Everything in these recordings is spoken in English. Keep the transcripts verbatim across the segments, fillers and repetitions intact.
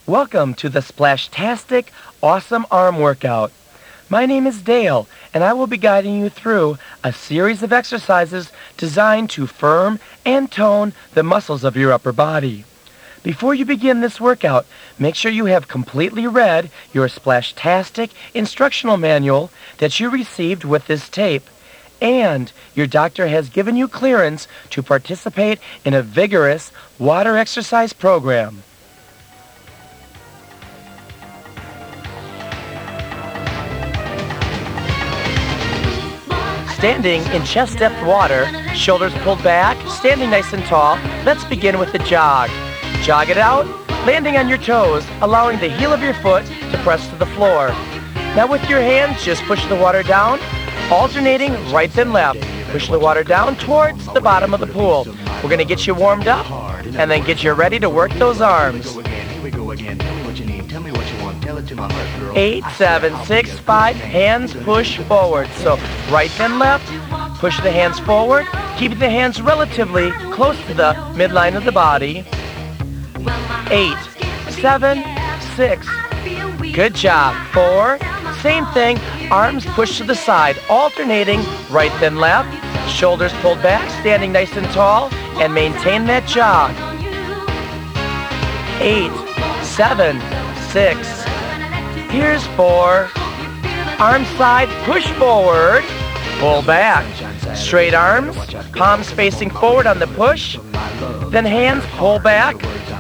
Welcome to the Splashtastic Awesome Arm Workout. My name is Dale, and I will be guiding you through a series of exercises designed to firm and tone the muscles of your upper body. Before you begin this workout, make sure you have completely read your Splashtastic instructional manual that you received with this tape, and your doctor has given you clearance to participate in a vigorous water exercise program. Standing in chest-depth water, shoulders pulled back, standing nice and tall, let's begin with the jog. Jog it out, landing on your toes, allowing the heel of your foot to press to the floor. Now with your hands, just push the water down, alternating right then left. Push the water down towards the bottom of the pool. We're going to get you warmed up and then get you ready to work those arms. Eight, seven, six, five, hands push forward. So right then left, push the hands forward, keep the hands relatively close to the midline of the body. Eight, seven, six, good job. Four, same thing, arms pushed to the side, alternating right then left, shoulders pulled back, standing nice and tall, and maintain that jog. Eight, seven, six, here's four, arm side, push forward, pull back, straight arms, palms facing forward on the push, then hands pull back,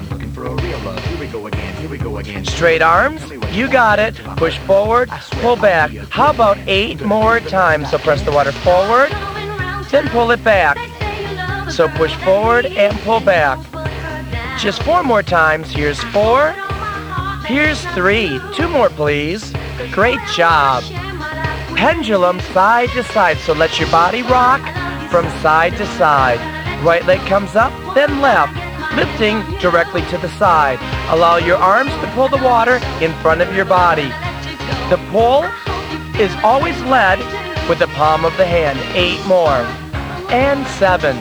straight arms, you got it, push forward, pull back. How about eight more times? So press the water forward, then pull it back. So push forward and pull back. Just four more times. Here's four. Here's three. Two more, please. Great job. Pendulum side to side. So let your body rock from side to side. Right leg comes up, then left, lifting directly to the side. Allow your arms to pull the water in front of your body. The pull is always led with the palm of the hand. Eight more. And seven.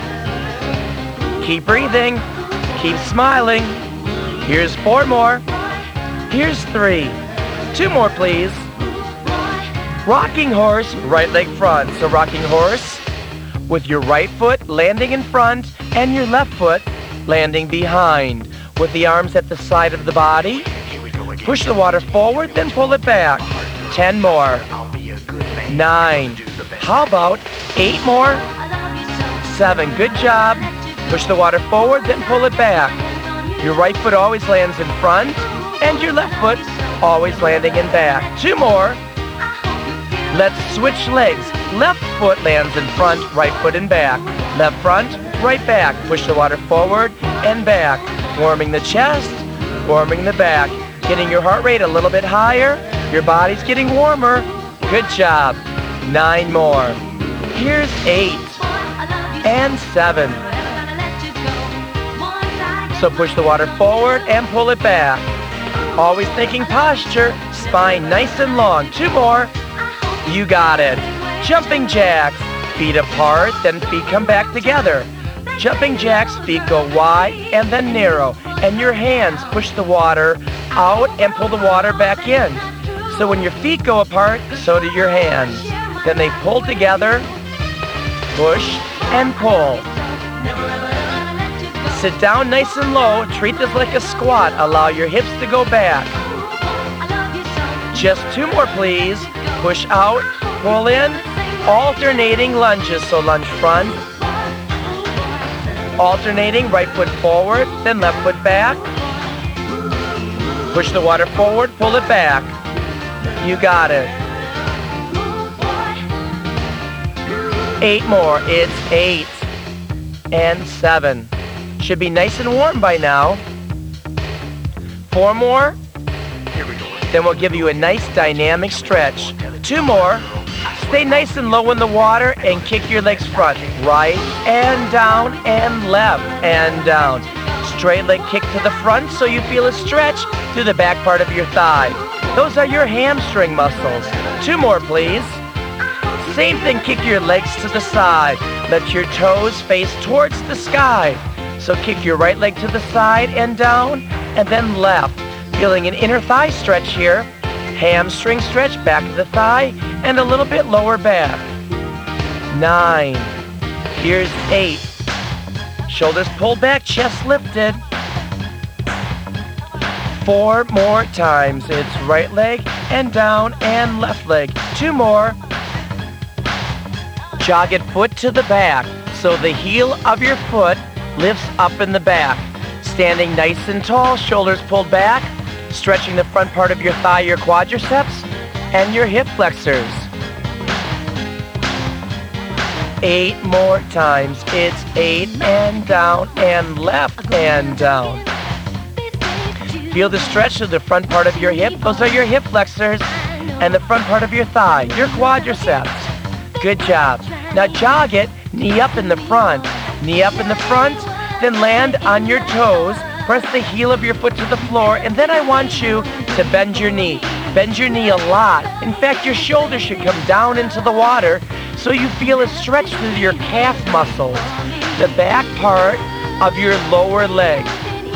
Keep breathing. Keep smiling. Here's four more. Here's three. Two more, please. Rocking horse, right leg front. So rocking horse with your right foot landing in front and your left foot landing behind. With the arms at the side of the body. Push the water forward, then pull it back. Ten more. Nine. How about eight more? Seven. Good job. Push the water forward, then pull it back. Your right foot always lands in front, and your left foot always landing in back. Two more. Let's switch legs. Left foot lands in front, right foot in back. Left front, right back. Push the water forward and back. Warming the chest, warming the back. Getting your heart rate a little bit higher. Your body's getting warmer. Good job. Nine more. Here's eight. And seven. So push the water forward and pull it back. Always thinking posture, spine nice and long. Two more. You got it. Jumping jacks. Feet apart, then feet come back together. Jumping jacks, feet go wide and then narrow. And your hands push the water out and pull the water back in. So when your feet go apart, so do your hands. Then they pull together, push and pull. Sit down nice and low. Treat this like a squat. Allow your hips to go back. Just two more, please. Push out, pull in, alternating lunges. So lunge front, alternating right foot forward, then left foot back. Push the water forward, pull it back. You got it. Eight more. It's eight and seven. Should be nice and warm by now. Four more. Then we'll give you a nice dynamic stretch. Two more. Stay nice and low in the water and kick your legs front. Right and down and left and down. Straight leg kick to the front so you feel a stretch through the back part of your thigh. Those are your hamstring muscles. Two more, please. Same thing, kick your legs to the side. Let your toes face towards the sky. So kick your right leg to the side and down, and then left. Feeling an inner thigh stretch here. Hamstring stretch, back of the thigh, and a little bit lower back. Nine. Here's eight. Shoulders pulled back, chest lifted. Four more times. It's right leg and down and left leg. Two more. Jog it foot to the back, so the heel of your foot lifts up in the back. Standing nice and tall, shoulders pulled back, stretching the front part of your thigh, your quadriceps, and your hip flexors. Eight more times. It's eight and down and left and down. Feel the stretch of the front part of your hip. Those are your hip flexors and the front part of your thigh, your quadriceps. Good job. Now jog it, knee up in the front, knee up in the front, then land on your toes. Press the heel of your foot to the floor, and then I want you to bend your knee. Bend your knee a lot. In fact, your shoulder should come down into the water so you feel a stretch through your calf muscles, the back part of your lower leg.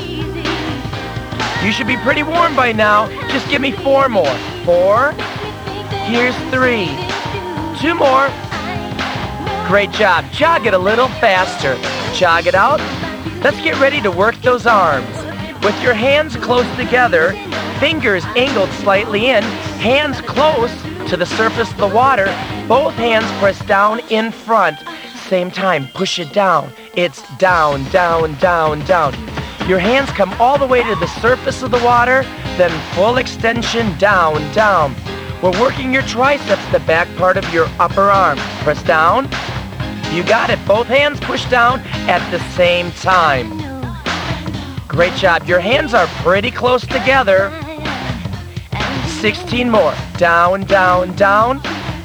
You should be pretty warm by now. Just give me four more. Four. Here's three. Two more. Great job. Jog it a little faster. Jog it out. Let's get ready to work those arms. With your hands close together, fingers angled slightly in, hands close to the surface of the water, both hands press down in front. Same time, push it down. It's down, down, down, down. Your hands come all the way to the surface of the water, then full extension down, down. We're working your triceps, the back part of your upper arm. Press down. You got it. Both hands push down at the same time. Great job. Your hands are pretty close together. sixteen more. Down, down, down.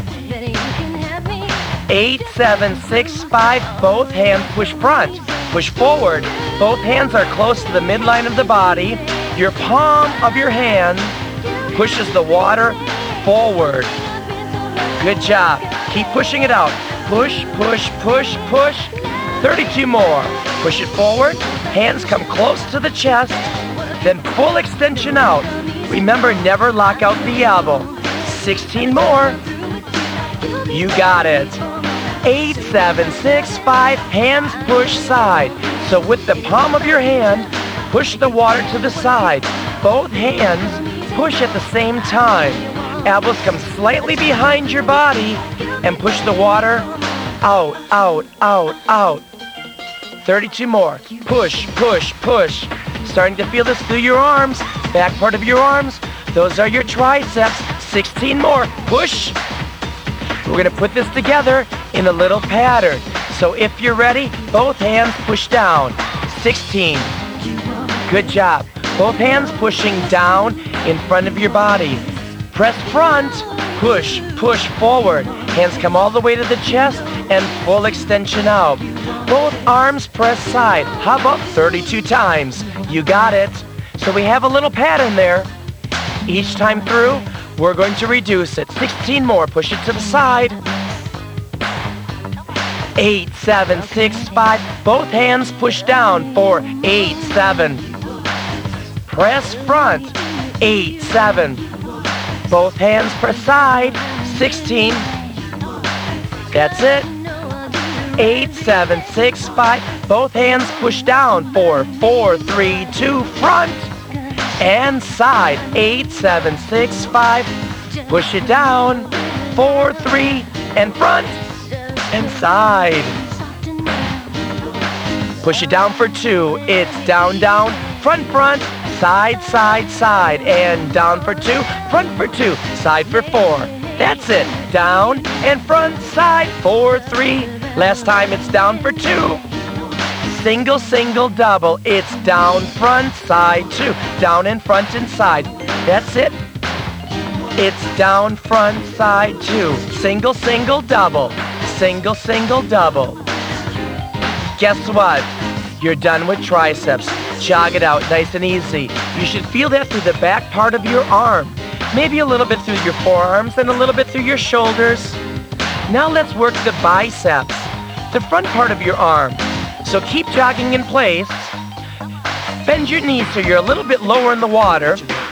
Eight, seven, six, five. Both hands push front. Push forward. Both hands are close to the midline of the body. Your palm of your hand pushes the water forward. Good job. Keep pushing it out. Push, push, push, push. thirty-two more. Push it forward. Hands come close to the chest. Then full extension out. Remember, never lock out the elbow. sixteen more. You got it. Eight, seven, six, five. Hands push side. So with the palm of your hand, push the water to the side. Both hands push at the same time. Elbows come slightly behind your body and push the water out, out, out, out. thirty-two more. Push, push, push. Starting to feel this through your arms, back part of your arms. Those are your triceps. sixteen more. Push. We're going to put this together in a little pattern. So if you're ready, both hands push down. sixteen. Good job. Both hands pushing down in front of your body. Press front, push, push forward. Hands come all the way to the chest and full extension out. Both arms press side. How about thirty-two times? You got it. So we have a little pattern there. Each time through, we're going to reduce it. sixteen more. Push it to the side. Eight, seven, six, five. Both hands push down for eight, seven. Press front. Eight, seven. Both hands press side. sixteen. That's it. Eight, seven, six, five. Both hands push down for four, three, two, front and side. Eight, seven, six, five. Push it down. Four, three, and front and side. Push it down for two. It's down, down, front, front, side, side, side, and down for two, front for two, side for four. That's it. Down and front, side, four, three. Last time it's down for two. Single, single, double. It's down, front, side, two. Down and front and side. That's it. It's down, front, side, two. Single, single, double. Single, single, double. Guess what? You're done with triceps. Jog it out nice and easy. You should feel that through the back part of your arm. Maybe a little bit through your forearms and a little bit through your shoulders. Now let's work the biceps, the front part of your arm. So keep jogging in place. Bend your knees so you're a little bit lower in the water.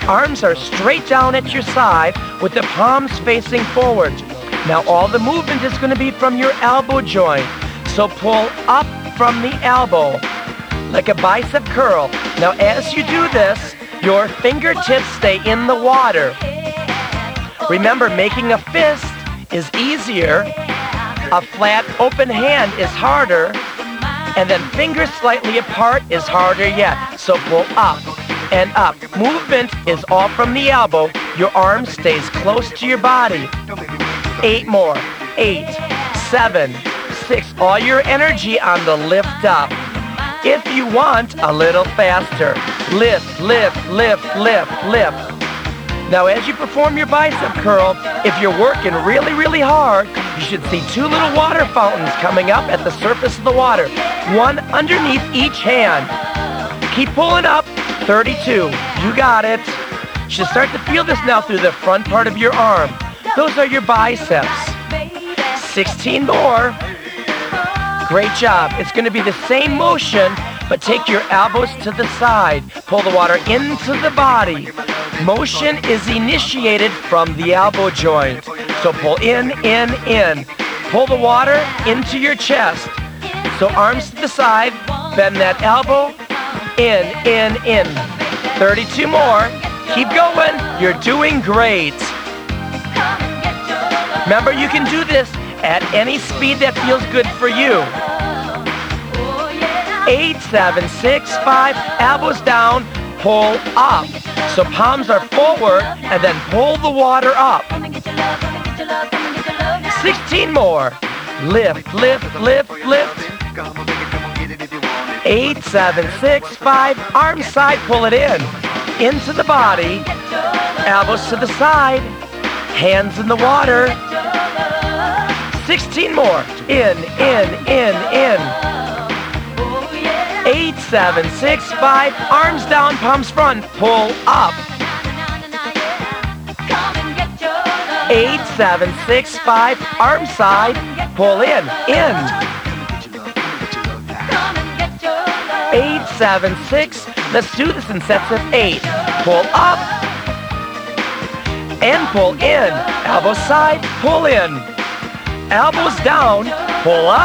Arms are straight down at your side with the palms facing forward. Now all the movement is going to be from your elbow joint. So pull up from the elbow like a bicep curl. Now as you do this, your fingertips stay in the water. Remember, making a fist is easier. A flat open hand is harder. And then fingers slightly apart is harder yet. So pull up and up. Movement is all from the elbow. Your arm stays close to your body. Eight more. Eight, seven, six. All your energy on the lift up. If you want a little faster, lift, lift, lift, lift, lift. Now as you perform your bicep curl, if you're working really, really hard, you should see two little water fountains coming up at the surface of the water, one underneath each hand. Keep pulling up. thirty-two. You got it. You should start to feel this now through the front part of your arm. Those are your biceps. sixteen more. Great job. It's going to be the same motion, but take your elbows to the side. Pull the water into the body. Motion is initiated from the elbow joint. So pull in, in, in. Pull the water into your chest. So arms to the side, bend that elbow, in, in, in. thirty-two more. Keep going. You're doing great. Remember, you can do this at any speed that feels good for you. Eight, seven, six, five, elbows down, pull up. So palms are forward, and then pull the water up. sixteen more. Lift, lift, lift, lift. Eight, seven, six, five, arm side, pull it in. Into the body. Elbows to the side. Hands in the water. sixteen more. In, in, in, in. Eight, seven, six, five, arms down, palms front, pull up. Eight, seven, six, five, arm side, pull in, in. Eight, seven, six, let's do this in sets of eight. Pull up and pull in. Elbow side, pull in. Elbows down, pull up.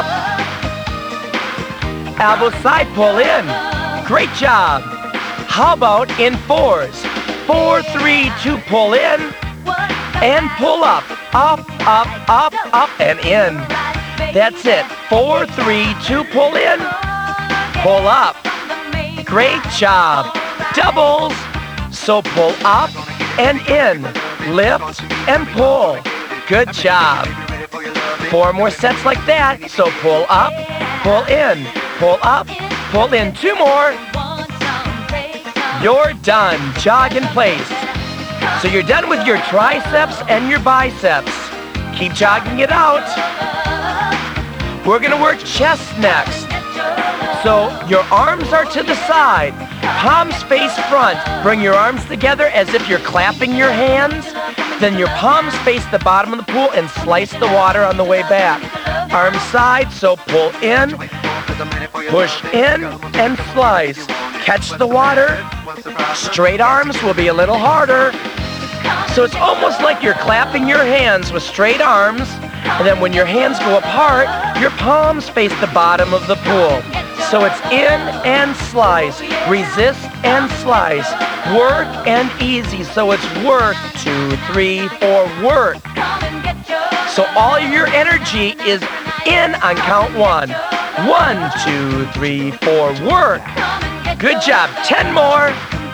Elbow side, pull in. Great job. How about in fours? Four, three, two, pull in. And pull up. Up, up, up, up, and in. That's it. Four, three, two, pull in. Pull up. Great job. Doubles. So pull up and in. Lift and pull. Good job. Four more sets like that. So pull up, pull in. Pull up, pull in. Two more. You're done. Jog in place. So you're done with your triceps and your biceps. Keep jogging it out. We're going to work chest next. So your arms are to the side. Palms face front. Bring your arms together as if you're clapping your hands. Then your palms face the bottom of the pool and slice the water on the way back. Arms side, so pull in. Push in and slice. Catch the water. Straight arms will be a little harder. So it's almost like you're clapping your hands with straight arms, and then when your hands go apart, your palms face the bottom of the pool. So it's in and slice, resist and slice, work and easy. So it's work, two, three, four, work. So all your energy is in on count one. One, two, three, four, work. Good job. Ten more.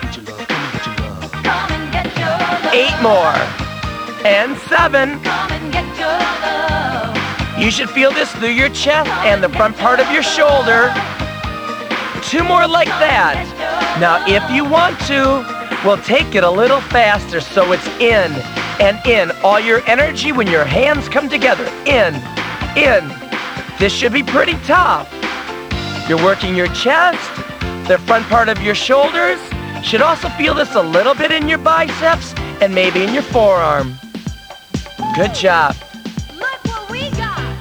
Eight more. And seven. You should feel this through your chest and the front part of your shoulder. Two more like that. Now, if you want to, we'll take it a little faster so it's in and in. All your energy when your hands come together. In, in. This should be pretty tough. You're working your chest, the front part of your shoulders. Should also feel this a little bit in your biceps and maybe in your forearm. Good job. Look what we got.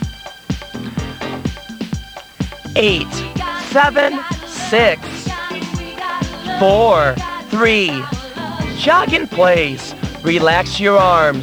Eight, seven, six, four, three, Jog in place. Relax your arms.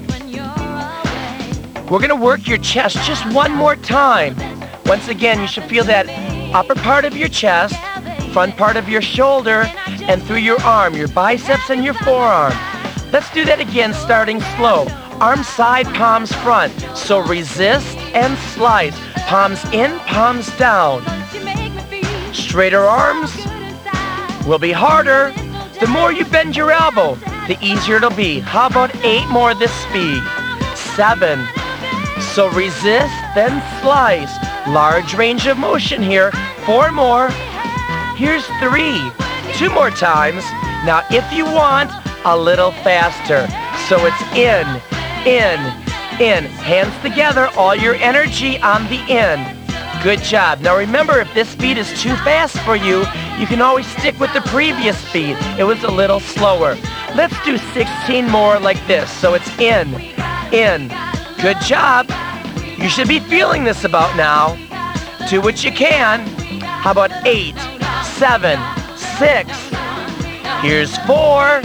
We're going to work your chest just one more time. Once again, you should feel that upper part of your chest, front part of your shoulder, and through your arm, your biceps and your forearm. Let's do that again, starting slow. Arms side, palms front. So resist and slice. Palms in, palms down. Straighter arms will be harder. The more you bend your elbow, the easier it'll be. How about eight more this speed? Seven. So resist, then slice. Large range of motion here. Four more. Here's three. Two more times. Now if you want, a little faster. So it's in, in, in. Hands together, all your energy on the in. Good job. Now remember, if this speed is too fast for you, you can always stick with the previous speed. It was a little slower. Let's do sixteen more like this. So it's in, in. Good job. You should be feeling this about now. Do what you can. How about eight, seven, six. Here's four.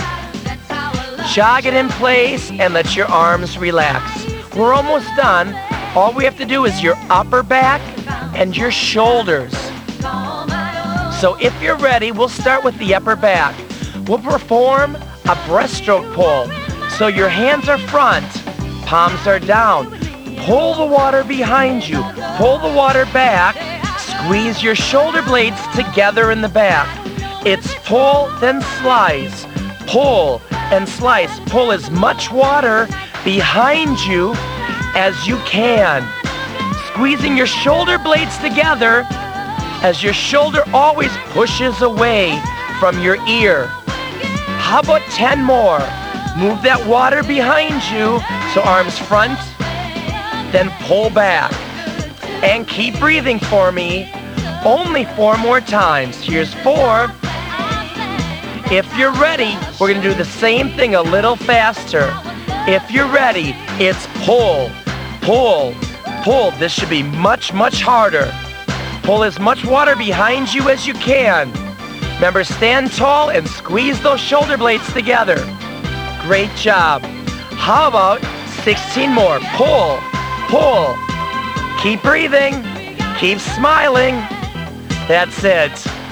Jog it in place and let your arms relax. We're almost done. All we have to do is your upper back and your shoulders. So if you're ready, we'll start with the upper back. We'll perform a breaststroke pull. So your hands are front, palms are down. Pull the water behind you. Pull the water back. Squeeze your shoulder blades together in the back. It's pull, then slice. Pull and slice. Pull as much water behind you as you can. Squeezing your shoulder blades together as your shoulder always pushes away from your ear. How about ten more? Move that water behind you, so arms front, then pull back. And keep breathing for me. Only four more times. Here's four. If you're ready, we're going to do the same thing a little faster. If you're ready, it's pull, pull, pull. This should be much, much harder. Pull as much water behind you as you can. Remember, stand tall and squeeze those shoulder blades together. Great job. How about sixteen more? Pull, pull. Keep breathing. Keep smiling. That's it.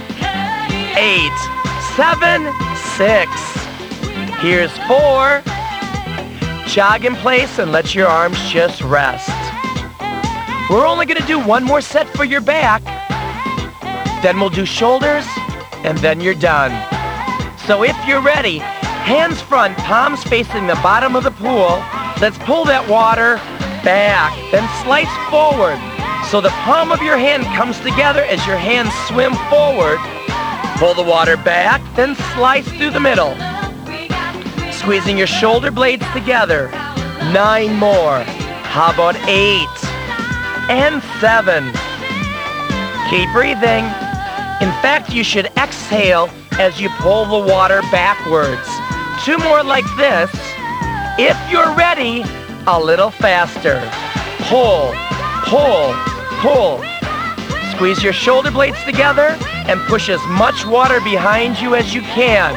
Eight, seven, six. Here's four. Jog in place and let your arms just rest. We're only going to do one more set for your back. Then we'll do shoulders, and then you're done. So if you're ready, hands front, palms facing the bottom of the pool. Let's pull that water back, then slice forward. So the palm of your hand comes together as your hands swim forward. Pull the water back, then slice through the middle. Squeezing your shoulder blades together. Nine more. How about eight? And seven. Keep breathing. In fact, you should exhale as you pull the water backwards. Two more like this. If you're ready, a little faster. Pull, pull, pull. Squeeze your shoulder blades together and push as much water behind you as you can.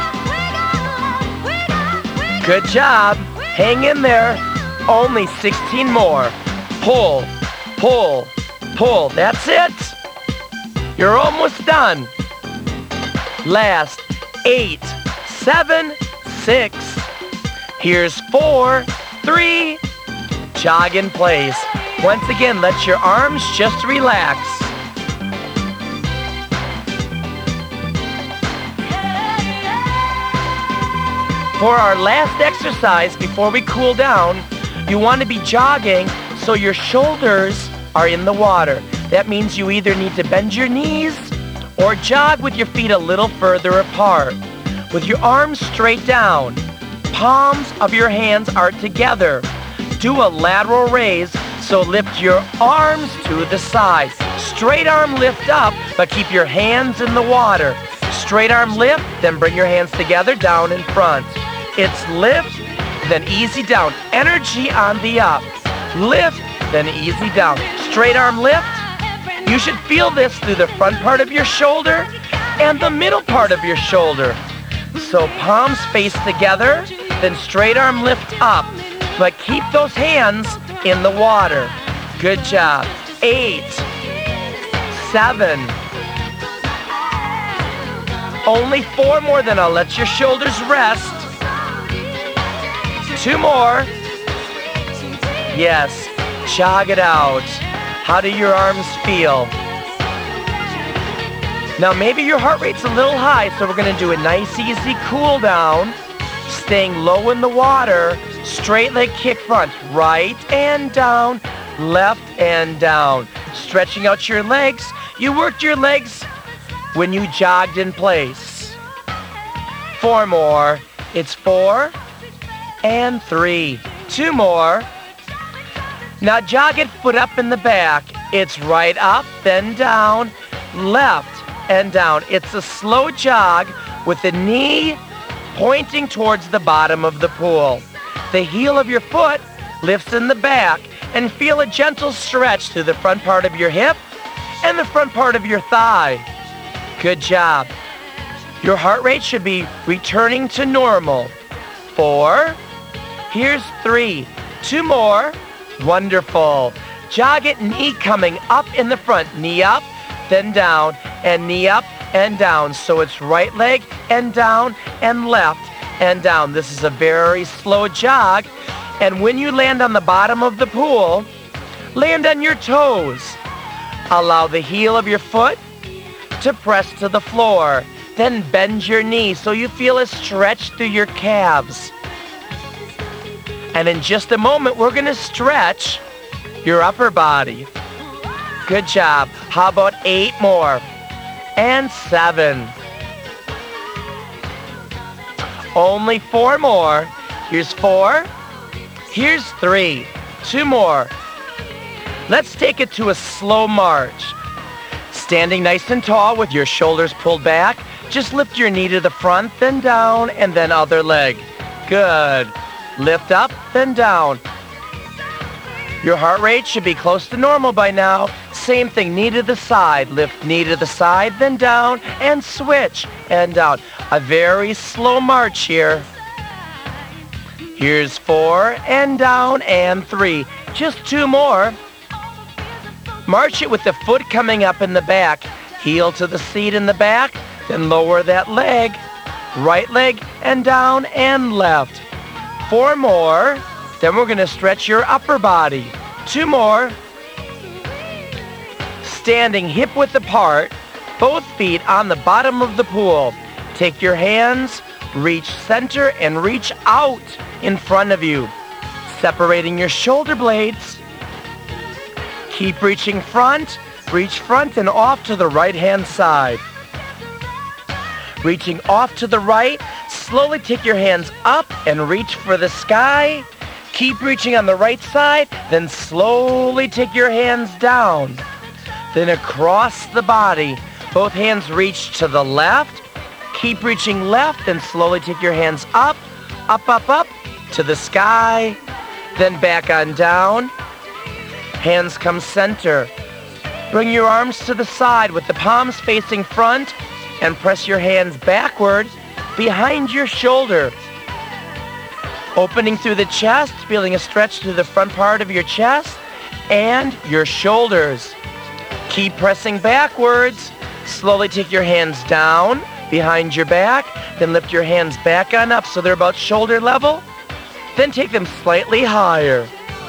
Good job. Hang in there. Only sixteen more. Pull, pull, pull. That's it. You're almost done. Last. Eight, seven, six. Here's four, three. Jog in place. Once again, let your arms just relax. For our last exercise before we cool down, you want to be jogging so your shoulders are in the water. That means you either need to bend your knees or jog with your feet a little further apart. With your arms straight down, palms of your hands are together. Do a lateral raise, so lift your arms to the sides. Straight arm lift up, but keep your hands in the water. Straight arm lift, then bring your hands together down in front. It's lift, then easy down. Energy on the up. Lift, then easy down. Straight arm lift. You should feel this through the front part of your shoulder and the middle part of your shoulder. So palms face together, then straight arm lift up. But keep those hands in the water. Good job. Eight, seven. Only four more, then I'll let your shoulders rest. Two more. Yes, jog it out. How do your arms feel? Now maybe your heart rate's a little high, so we're gonna do a nice easy cool down. Staying low in the water, straight leg kick front, right and down, left and down. Stretching out your legs. You worked your legs when you jogged in place. Four more. It's four and three. Two more. Now jog it foot up in the back. It's right up, then down, left and down. It's a slow jog with the knee pointing towards the bottom of the pool. The heel of your foot lifts in the back, and feel a gentle stretch through the front part of your hip and the front part of your thigh. Good job. Your heart rate should be returning to normal. Four. Here's three. Two more. Wonderful. Jog it, knee coming up in the front. Knee up, then down, and knee up and down. So it's right leg and down and left and down. This is a very slow jog. And when you land on the bottom of the pool, land on your toes. Allow the heel of your foot to press to the floor. Then bend your knee so you feel a stretch through your calves. And in just a moment, we're going to stretch your upper body. Good job. How about eight more? And seven. Only four more. Here's four. Here's three. Two more. Let's take it to a slow march. Standing nice and tall with your shoulders pulled back. Just lift your knee to the front, then down, and then other leg. Good. Lift up, then down. Your heart rate should be close to normal by now. Same thing, knee to the side. Lift knee to the side, then down, and switch, and down. A very slow march here. Here's four, and down, and three. Just two more. March it with the foot coming up in the back. Heel to the seat in the back, then lower that leg. Right leg, and down, and left. Four more. Then we're going to stretch your upper body. Two more. Standing hip width apart, both feet on the bottom of the pool. Take your hands, reach center, and reach out in front of you, separating your shoulder blades. Keep reaching front, reach front and off to the right-hand side. Reaching off to the right, slowly take your hands up and reach for the sky. Keep reaching on the right side, then slowly take your hands down. Then across the body, both hands reach to the left. Keep reaching left and slowly take your hands up, up, up, up to the sky. Then back on down. Hands come center. Bring your arms to the side with the palms facing front and press your hands backward behind your shoulder. Opening through the chest, feeling a stretch through the front part of your chest and your shoulders. Keep pressing backwards. Slowly take your hands down behind your back, then lift your hands back on up so they're about shoulder level. Then take them slightly higher.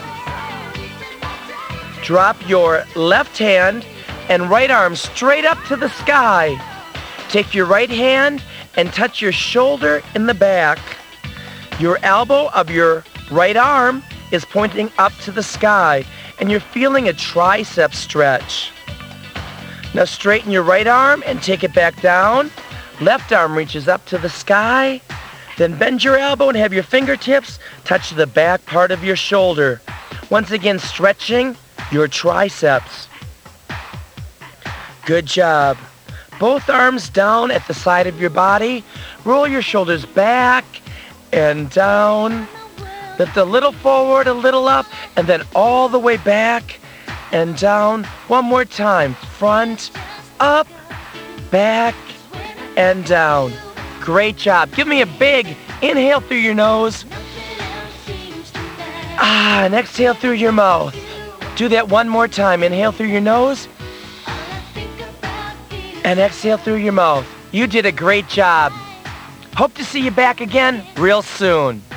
Drop your left hand and right arm straight up to the sky. Take your right hand and touch your shoulder in the back. Your elbow of your right arm is pointing up to the sky, and you're feeling a tricep stretch. Now straighten your right arm and take it back down. Left arm reaches up to the sky. Then bend your elbow and have your fingertips touch the back part of your shoulder. Once again, stretching your triceps. Good job. Both arms down at the side of your body. Roll your shoulders back and down. Lift a little forward, a little up, and then all the way back and down. One more time. Front, up, back, and down. great job. Give me a big inhale through your nose. Ah, and exhale through your mouth. Do that one more time. Inhale through your nose. And exhale through your mouth. You did a great job. Hope to see you back again real soon.